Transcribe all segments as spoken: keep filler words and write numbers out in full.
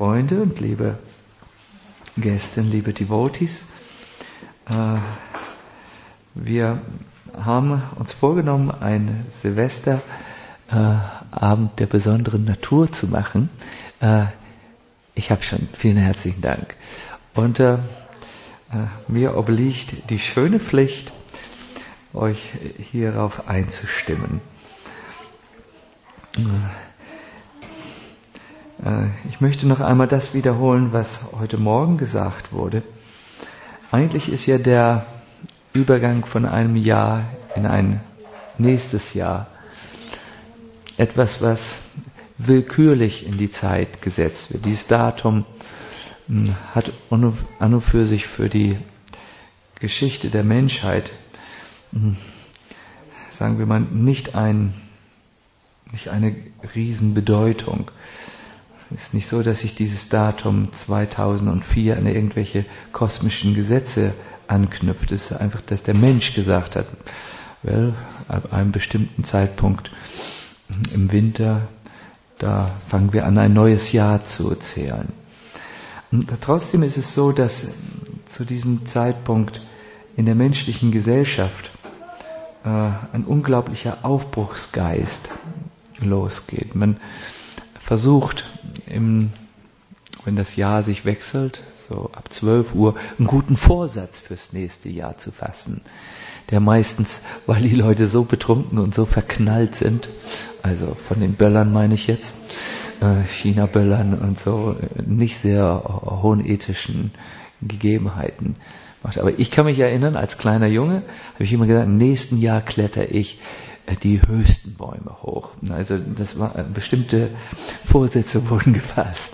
Freunde und liebe Gäste, liebe Devotees. Äh, wir haben uns vorgenommen, einen Silvesterabend äh, der besonderen Natur zu machen. Äh, ich habe schon, vielen herzlichen Dank. Und äh, äh, mir obliegt die schöne Pflicht, euch hierauf einzustimmen. Ich möchte noch einmal das wiederholen, was heute Morgen gesagt wurde. Eigentlich ist ja der Übergang von einem Jahr in ein nächstes Jahr etwas, was willkürlich in die Zeit gesetzt wird. Dieses Datum hat an und für sich für die Geschichte der Menschheit, sagen wir mal, nicht ein nicht eine Riesenbedeutung. Es ist nicht so, dass sich dieses Datum zweitausendvier an irgendwelche kosmischen Gesetze anknüpft. Es ist einfach, dass der Mensch gesagt hat, well, ab einem bestimmten Zeitpunkt im Winter, da fangen wir an, ein neues Jahr zu zählen. Und trotzdem ist es so, dass zu diesem Zeitpunkt in der menschlichen Gesellschaft äh, ein unglaublicher Aufbruchsgeist losgeht. Man versucht, im, wenn das Jahr sich wechselt, so ab zwölf Uhr, einen guten Vorsatz fürs nächste Jahr zu fassen, der meistens, weil die Leute so betrunken und so verknallt sind, also von den Böllern meine ich jetzt, äh, China-Böllern und so, nicht sehr hohen ethischen Gegebenheiten macht. Aber ich kann mich erinnern, als kleiner Junge habe ich immer gesagt, im nächsten Jahr kletter ich die höchsten Bäume hoch. Also das war, bestimmte Vorsätze wurden gefasst.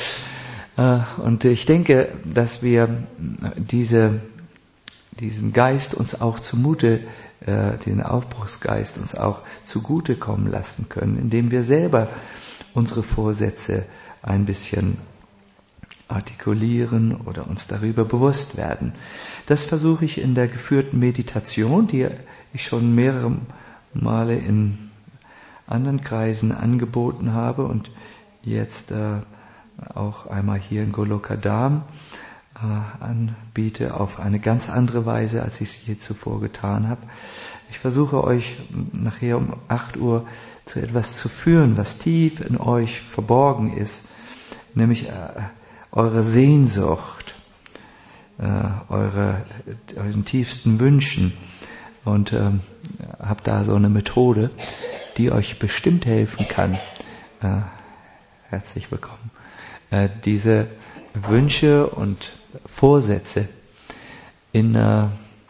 Und ich denke, dass wir diese, diesen Geist uns auch zumute, den Aufbruchsgeist uns auch zugute kommen lassen können, indem wir selber unsere Vorsätze ein bisschen artikulieren oder uns darüber bewusst werden. Das versuche ich in der geführten Meditation, die ich schon mehrere Male in anderen Kreisen angeboten habe und jetzt äh, auch einmal hier in Golokadam äh, anbiete, auf eine ganz andere Weise, als ich es je zuvor getan habe. Ich versuche euch nachher um acht Uhr zu etwas zu führen, was tief in euch verborgen ist, nämlich äh, eure Sehnsucht, äh, eure, euren tiefsten Wünschen. Und ähm, habe da so eine Methode, die euch bestimmt helfen kann. Äh, herzlich willkommen. Äh, diese Wünsche und Vorsätze in äh,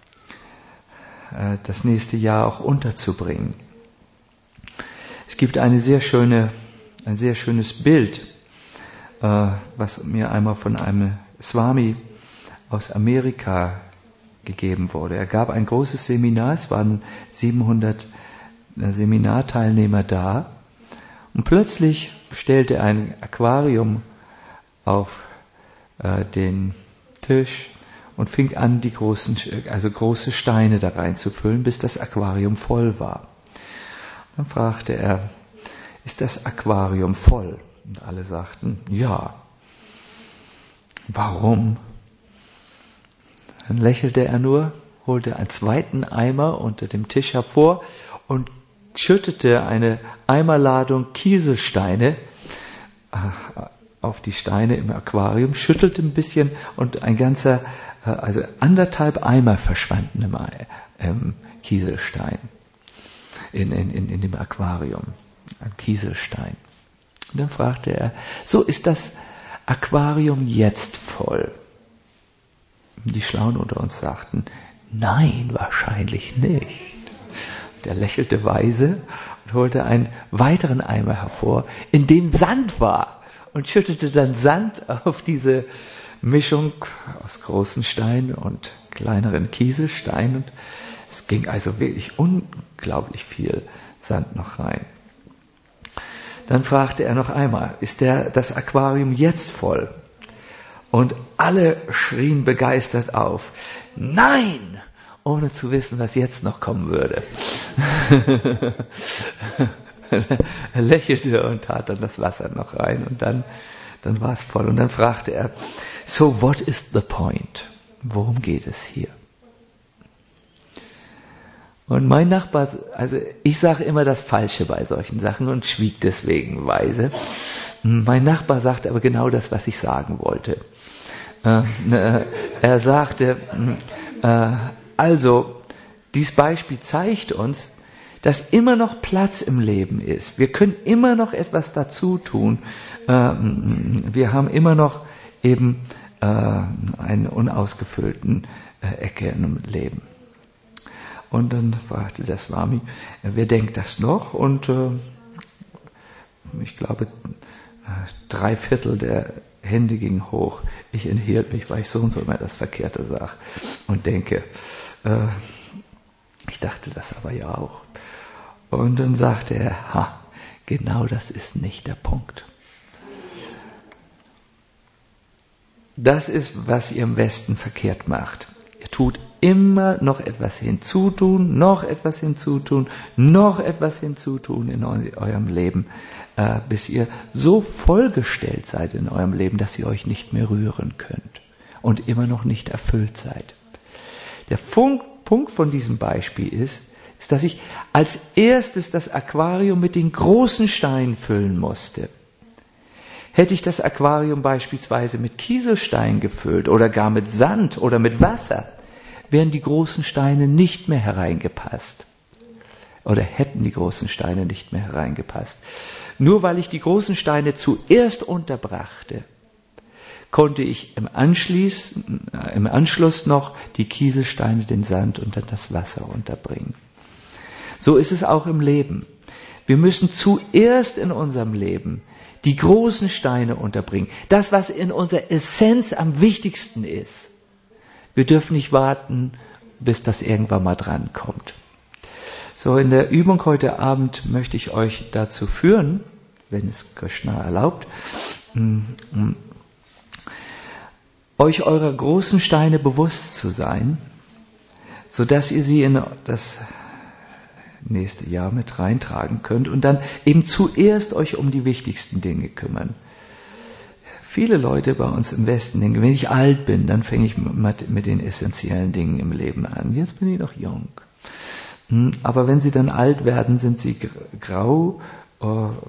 äh, das nächste Jahr auch unterzubringen. Es gibt eine sehr schöne, ein sehr schönes Bild, äh, was mir einmal von einem Swami aus Amerika gegeben wurde. Er gab ein großes Seminar, es waren siebenhundert Seminarteilnehmer da und plötzlich stellte er ein Aquarium auf äh, den Tisch und fing an, die großen, also große Steine da reinzufüllen, bis das Aquarium voll war. Dann fragte er, ist das Aquarium voll? Und alle sagten, ja. Warum? Dann lächelte er nur, holte einen zweiten Eimer unter dem Tisch hervor und schüttete eine Eimerladung Kieselsteine auf die Steine im Aquarium, schüttelte ein bisschen und ein ganzer, also anderthalb Eimer verschwanden im, im Kieselstein, in, in, in dem Aquarium, ein Kieselstein. Und dann fragte er, so ist das Aquarium jetzt voll? Die Schlauen unter uns sagten, nein, wahrscheinlich nicht. Und er lächelte weise und holte einen weiteren Eimer hervor, in dem Sand war, und schüttete dann Sand auf diese Mischung aus großen Steinen und kleineren Kieselsteinen. Und es ging also wirklich unglaublich viel Sand noch rein. Dann fragte er noch einmal, ist der, das Aquarium jetzt voll? Und alle schrien begeistert auf, nein, ohne zu wissen, was jetzt noch kommen würde. Er lächelte und tat dann das Wasser noch rein und dann dann war es voll. Und dann fragte er, so what is the point? Worum geht es hier? Und mein Nachbar, also ich sage immer das Falsche bei solchen Sachen und schwieg deswegen weise. Mein Nachbar sagte aber genau das, was ich sagen wollte. Äh, er sagte, äh, also, dieses Beispiel zeigt uns, dass immer noch Platz im Leben ist. Wir können immer noch etwas dazu tun. Äh, wir haben immer noch eben äh, einen unausgefüllten äh, Ecke im Leben. Und dann fragte der Swami, wer denkt das noch? Und äh, ich glaube, drei Viertel der Hände gingen hoch. Ich enthielt mich, weil ich so und so immer das Verkehrte sag und denke. Äh, ich dachte das aber ja auch. Und dann sagte er, ha, genau das ist nicht der Punkt. Das ist, was ihr im Westen verkehrt macht. Ihr tut immer noch etwas hinzutun, noch etwas hinzutun, noch etwas hinzutun in eu- eurem Leben, äh, bis ihr so vollgestellt seid in eurem Leben, dass ihr euch nicht mehr rühren könnt und immer noch nicht erfüllt seid. Der Funk, Punkt von diesem Beispiel ist, ist, dass ich als erstes das Aquarium mit den großen Steinen füllen musste. Hätte ich das Aquarium beispielsweise mit Kieselstein gefüllt oder gar mit Sand oder mit Wasser, wären die großen Steine nicht mehr hereingepasst. Oder hätten die großen Steine nicht mehr hereingepasst. Nur weil ich die großen Steine zuerst unterbrachte, konnte ich im Anschluss, im Anschluss noch die Kieselsteine, den Sand und dann das Wasser unterbringen. So ist es auch im Leben. Wir müssen zuerst in unserem Leben die großen Steine unterbringen. Das, was in unserer Essenz am wichtigsten ist. Wir dürfen nicht warten, bis das irgendwann mal dran kommt. So, in der Übung heute Abend möchte ich euch dazu führen, wenn es Krishna erlaubt, euch eurer großen Steine bewusst zu sein, sodass ihr sie in das nächste Jahr mit reintragen könnt und dann eben zuerst euch um die wichtigsten Dinge kümmern. Viele Leute bei uns im Westen denken, wenn ich alt bin, dann fange ich mit, mit den essentiellen Dingen im Leben an. Jetzt bin ich noch jung. Aber wenn sie dann alt werden, sind sie grau äh,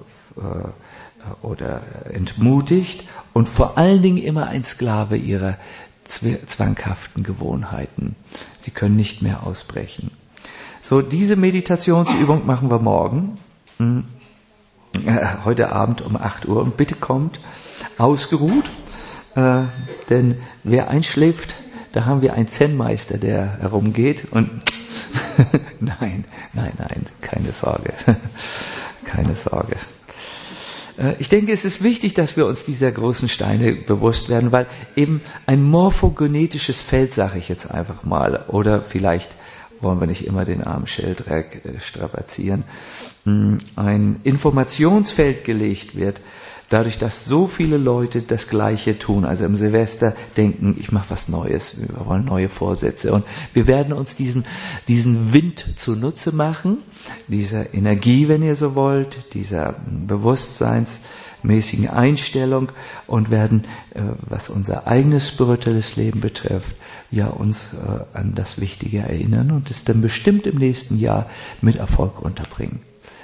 oder entmutigt und vor allen Dingen immer ein Sklave ihrer zwanghaften Gewohnheiten. Sie können nicht mehr ausbrechen. So, diese Meditationsübung machen wir morgen, äh, heute Abend um acht Uhr. Und bitte kommt ausgeruht, äh, denn wer einschläft, da haben wir einen Zen-Meister, der herumgeht und nein, nein, nein, keine Sorge, keine Sorge. Äh, ich denke, es ist wichtig, dass wir uns dieser großen Steine bewusst werden, weil eben ein morphogenetisches Feld, sage ich jetzt einfach mal, oder vielleicht wollen wir nicht immer den armen Sheldrak äh, strapazieren, ein Informationsfeld gelegt wird, dadurch, dass so viele Leute das Gleiche tun. Also im Silvester denken, ich mache was Neues, wir wollen neue Vorsätze. Und wir werden uns diesen, diesen Wind zunutze machen, dieser Energie, wenn ihr so wollt, dieser bewusstseinsmäßigen Einstellung und werden, äh, was unser eigenes spirituelles Leben betrifft, ja uns äh, an das Wichtige erinnern und es dann bestimmt im nächsten Jahr mit Erfolg unterbringen.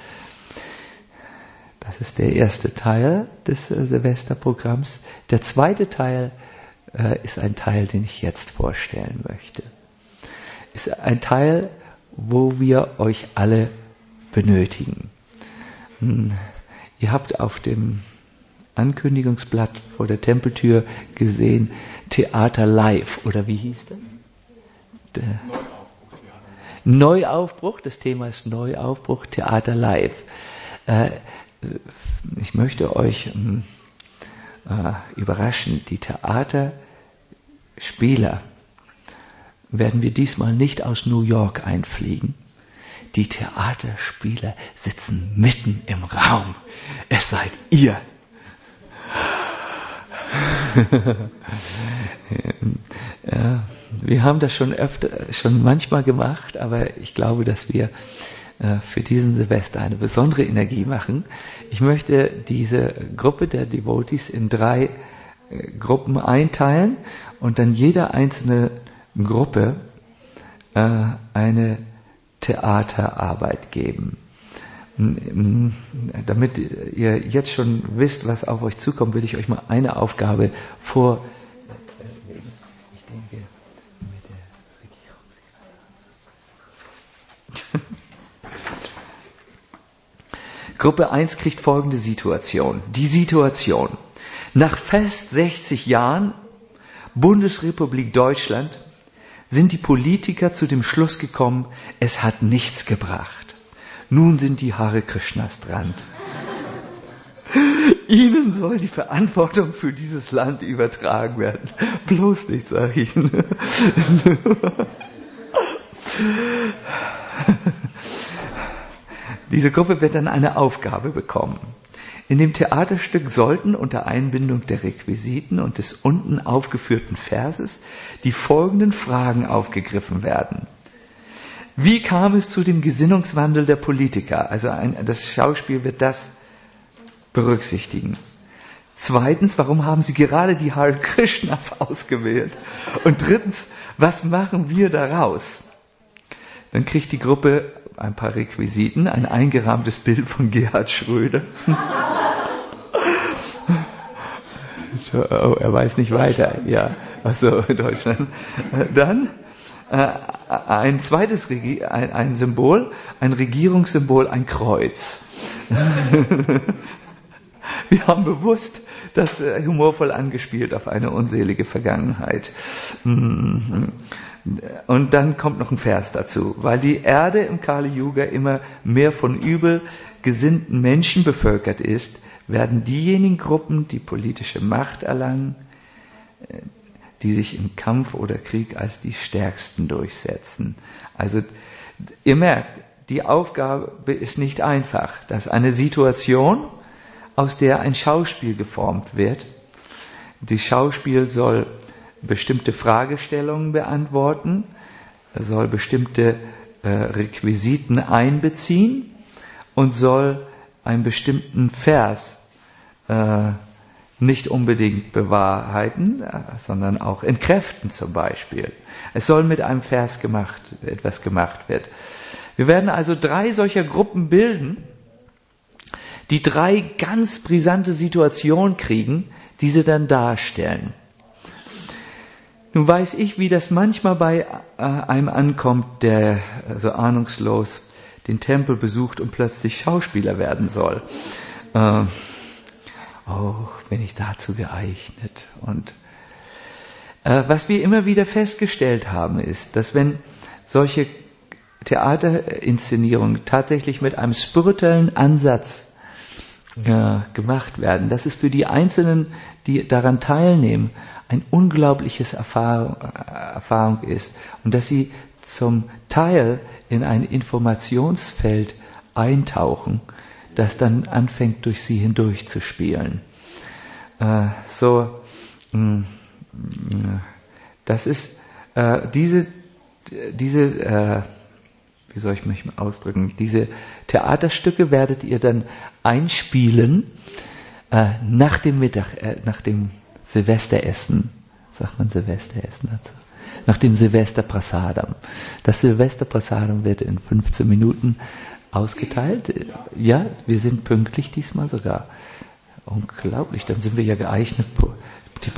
Das ist der erste Teil des äh, Silvesterprogramms. Der zweite Teil äh, ist ein Teil, den ich jetzt vorstellen möchte. Ist ein Teil, wo wir euch alle benötigen. Hm. Ihr habt auf dem Ankündigungsblatt vor der Tempeltür gesehen, Theater Live, oder wie hieß das? Der Neuaufbruch. Neuaufbruch, das Thema ist Neuaufbruch, Theater Live. Äh, ich möchte euch äh, überraschen, die Theaterspieler werden wir diesmal nicht aus New York einfliegen. Die Theaterspieler sitzen mitten im Raum. Es seid ihr. Ja, wir haben das schon öfter, schon manchmal gemacht, aber ich glaube, dass wir äh, für diesen Silvester eine besondere Energie machen. Ich möchte diese Gruppe der Devotees in drei äh, Gruppen einteilen und dann jeder einzelne Gruppe äh, eine Theaterarbeit geben. Damit ihr jetzt schon wisst, was auf euch zukommt, will ich euch mal eine Aufgabe vor. Ich denke, mit der Regierung. Gruppe eins kriegt folgende Situation. Die Situation. Nach fast sechzig Jahren Bundesrepublik Deutschland sind die Politiker zu dem Schluss gekommen, es hat nichts gebracht. Nun sind die Hare Krishnas dran. Ihnen soll die Verantwortung für dieses Land übertragen werden. Bloß nicht, sag ich. Diese Gruppe wird dann eine Aufgabe bekommen. In dem Theaterstück sollten unter Einbindung der Requisiten und des unten aufgeführten Verses die folgenden Fragen aufgegriffen werden. Wie kam es zu dem Gesinnungswandel der Politiker? Also ein, das Schauspiel wird das berücksichtigen. Zweitens, warum haben sie gerade die Hare Krishnas ausgewählt? Und drittens, was machen wir daraus? Dann kriegt die Gruppe ein paar Requisiten, ein eingerahmtes Bild von Gerhard Schröder. Oh, er weiß nicht weiter. Ja, also Deutschland. Dann äh, ein zweites Regi- ein, ein Symbol, ein Regierungssymbol, ein Kreuz. Wir haben bewusst das äh, humorvoll angespielt auf eine unselige Vergangenheit. Und dann kommt noch ein Vers dazu. Weil die Erde im Kali Yuga immer mehr von übel gesinnten Menschen bevölkert ist, werden diejenigen Gruppen, die politische Macht erlangen, die sich im Kampf oder Krieg als die Stärksten durchsetzen. Also ihr merkt, die Aufgabe ist nicht einfach. Das ist eine Situation, aus der ein Schauspiel geformt wird. Das Schauspiel soll bestimmte Fragestellungen beantworten, soll bestimmte äh, Requisiten einbeziehen und soll einen bestimmten Vers äh, nicht unbedingt bewahrheiten, äh, sondern auch entkräften zum Beispiel. Es soll mit einem Vers gemacht, etwas gemacht werden. Wir werden also drei solcher Gruppen bilden, die drei ganz brisante Situationen kriegen, die sie dann darstellen. Nun weiß ich, wie das manchmal bei äh, einem ankommt, der so ahnungslos den Tempel besucht und plötzlich Schauspieler werden soll. Äh, oh, bin ich dazu geeignet? Und äh, was wir immer wieder festgestellt haben, ist, dass wenn solche Theaterinszenierungen tatsächlich mit einem spirituellen Ansatz äh, gemacht werden, dass es für die Einzelnen, die daran teilnehmen, ein unglaubliches Erfahrung, Erfahrung ist und dass sie zum Teil in ein Informationsfeld eintauchen, das dann anfängt, durch sie hindurch zu spielen. Äh, so, mh, das ist äh, diese, diese, äh, wie soll ich mich ausdrücken? Diese Theaterstücke werdet ihr dann einspielen äh, nach dem Mittag, äh, nach dem Silvesteressen, sagt man Silvesteressen dazu, nach dem Silvester Prasadam. Das Silvester Prasadam wird in fünfzehn Minuten ausgeteilt. Ja, wir sind pünktlich diesmal sogar. Unglaublich, dann sind wir ja geeignet. Die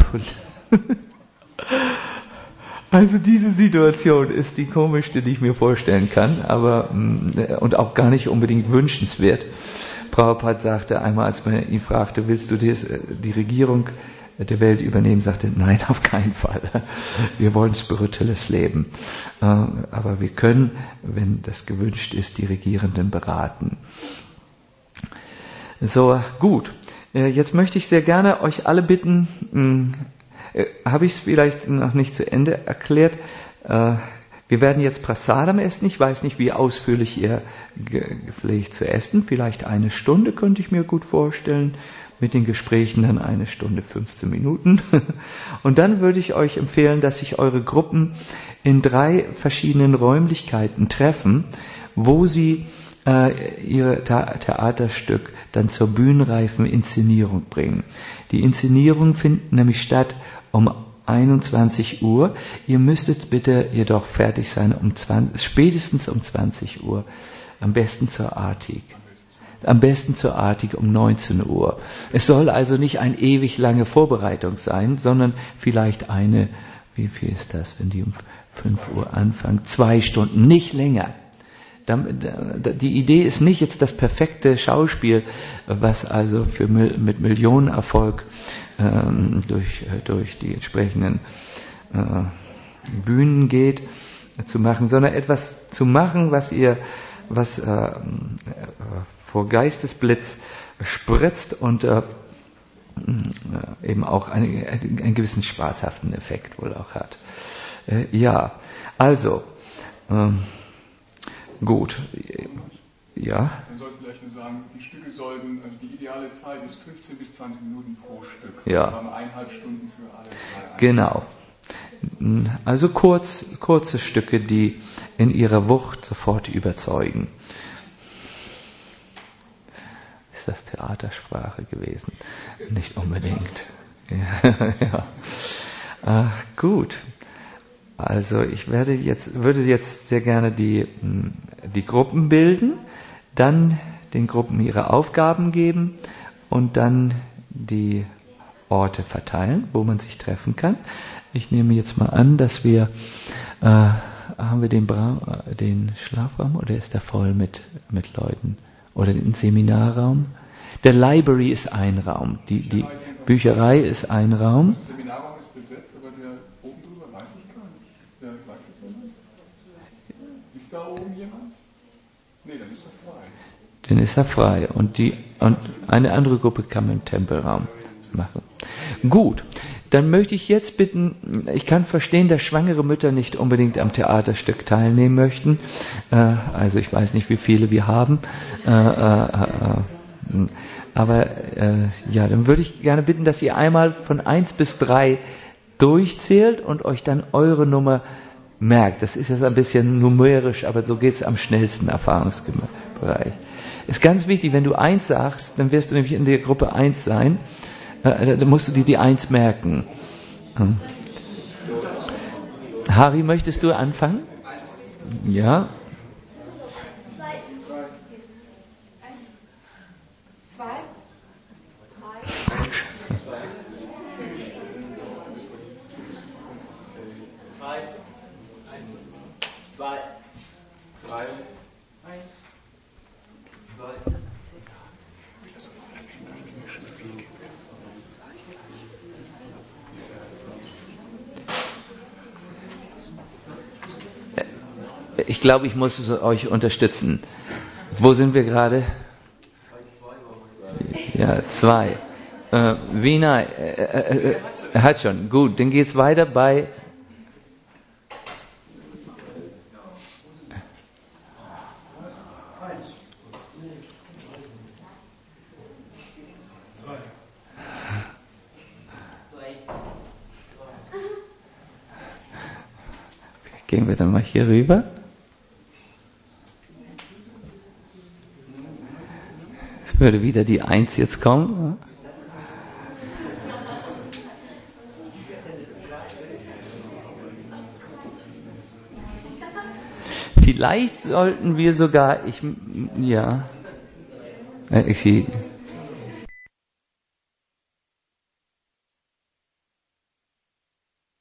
Also diese Situation ist die komischste, die ich mir vorstellen kann, aber und auch gar nicht unbedingt wünschenswert. Prabhupada sagte einmal, als man ihn fragte, willst du das, die Regierung der Welt übernehmen, sagte, nein, auf keinen Fall. Wir wollen spirituelles Leben. Aber wir können, wenn das gewünscht ist, die Regierenden beraten. So, gut. Jetzt möchte ich sehr gerne euch alle bitten, habe ich es vielleicht noch nicht zu Ende erklärt, wir werden jetzt Prasadam essen. Ich weiß nicht, wie ausführlich ihr gepflegt zu essen. Vielleicht eine Stunde könnte ich mir gut vorstellen. Mit den Gesprächen dann eine Stunde, fünfzehn Minuten. Und dann würde ich euch empfehlen, dass sich eure Gruppen in drei verschiedenen Räumlichkeiten treffen, wo sie äh, ihr Tha- Theaterstück dann zur bühnenreifen Inszenierung bringen. Die Inszenierung findet nämlich statt um einundzwanzig Uhr. Ihr müsstet bitte jedoch fertig sein um zwanzig, spätestens um zwanzig Uhr. Am besten zur Artig. Am besten zur Artig um neunzehn Uhr. Es soll also nicht eine ewig lange Vorbereitung sein, sondern vielleicht eine, wie viel ist das, wenn die um fünf Uhr anfangen? Zwei Stunden, nicht länger. Die Idee ist nicht jetzt das perfekte Schauspiel, was also für, mit Millionenerfolg ähm, durch, durch die entsprechenden äh, Bühnen geht, zu machen, sondern etwas zu machen, was ihr, was äh, vor Geistesblitz spritzt und äh, eben auch einen, einen gewissen spaßhaften Effekt wohl auch hat. Äh, ja, also, ähm, gut, ja. Man sollte vielleicht nur sagen, die Stücke sollten, also die ideale Zeit ist fünfzehn bis zwanzig Minuten pro Stück. Ja. Wir haben eineinhalb Stunden für alle drei. Genau. Also kurz, kurze Stücke, die in ihrer Wucht sofort überzeugen. Ist das Theatersprache gewesen? Nicht unbedingt. Ja, ja. Ach, gut. Also ich werde jetzt, würde jetzt sehr gerne die, die Gruppen bilden, dann den Gruppen ihre Aufgaben geben und dann die Orte verteilen, wo man sich treffen kann. Ich nehme jetzt mal an, dass wir, äh, haben wir den, Bra- den Schlafraum oder ist der voll mit, mit Leuten? Oder den Seminarraum? Der Library ist ein Raum, die, die Bücherei ist ein Raum. Der Seminarraum ist besetzt, aber der oben drüber weiß ich gar nicht. Wer weiß es denn? Ist da oben jemand? Nee, dann ist er frei. Dann ist er frei. Und, die, und eine andere Gruppe kann im Tempelraum machen. Gut, dann möchte ich jetzt bitten, ich kann verstehen, dass schwangere Mütter nicht unbedingt am Theaterstück teilnehmen möchten. Äh, also ich weiß nicht, wie viele wir haben. Äh, äh, äh, aber äh, ja, dann würde ich gerne bitten, dass ihr einmal von eins bis drei durchzählt und euch dann eure Nummer merkt. Das ist jetzt ein bisschen numerisch, aber so geht es am schnellsten Erfahrungsbereich. Ist ganz wichtig, wenn du eins sagst, dann wirst du nämlich in der Gruppe eins sein. Äh, dann musst du dir die eins merken. Hm. Harry, möchtest du anfangen? Ja. Ich glaube, ich muss euch unterstützen. Wo sind wir gerade? Ja, zwei. Äh, Wiener, äh, äh, äh, er hat schon. Gut, dann geht's weiter bei. Gehen wir dann mal hier rüber. Es würde wieder die Eins jetzt kommen. Vielleicht sollten wir sogar, ich, ja, ich,